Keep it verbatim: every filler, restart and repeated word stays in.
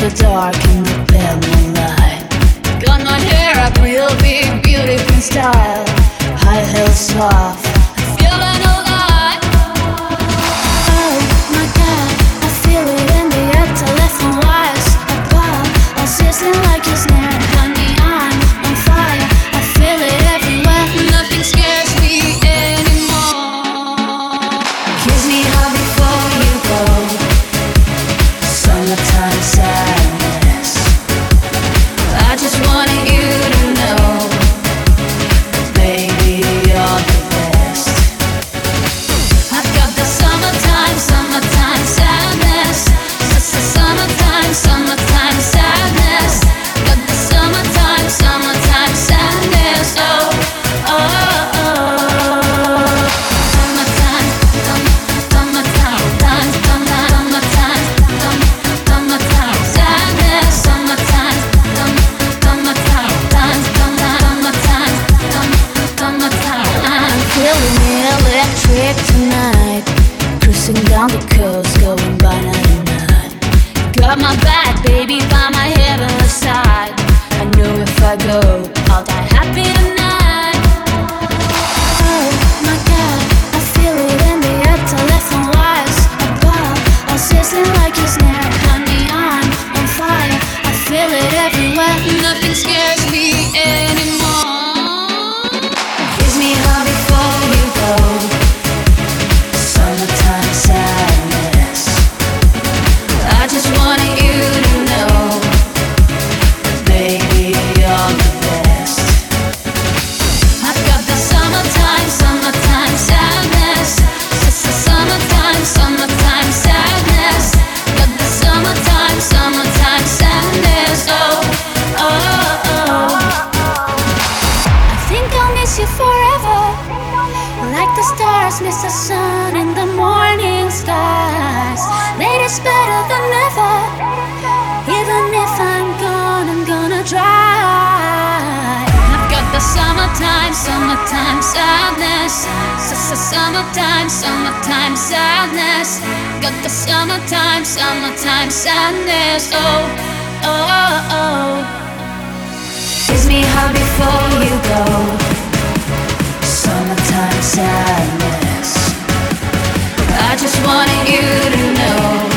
so dark in the pale moonlight. Got my hair up real big, beautiful style. High heels soft, feeling alive. Oh my God, I feel it in the air, telephone wires above, all sizzling like a snare. Honey, I'm on fire, I feel it everywhere. Nothing scares me anymore. Kiss me hard before you go. Summertime sadness. I just wanted you to know, baby, you're the best. I've got the summertime, summertime sadness. Summertime, summertime sadness. Got the summertime, summertime sadness. Oh, oh, oh. Summertime, summertime, summertime, summertime, summertime sadness. Summertime, summertime, summertime, summertime. I'm feeling electric tonight, cruising down the coast, going by ninety-nine. Got my bad baby by my heavenly side. I know if I go, I'll die happy tonight. Oh my God, I feel it in the air, telephone wires above, all sizzling like a snare. Honey, I'm on fire, I feel it everywhere. Nothing scares me anymore. Kiss me hard before you go. Summertime sadness. I just wanted you to know, baby, you're the best. I've got the summertime, summertime sadness. Summertime, summertime sadness. Got the summertime, summertime sadness. Oh, oh, oh. I think I'll miss you forever, like the stars miss the sun in the morning skies. Later's better than ever. Even if I'm gone, I'm gonna try. I've got the summertime, summertime sadness. Summertime, summertime sadness. Got the summertime, summertime sadness. Oh, oh, oh. Kiss me hard before you go. Summertime sadness. I just wanted you to know,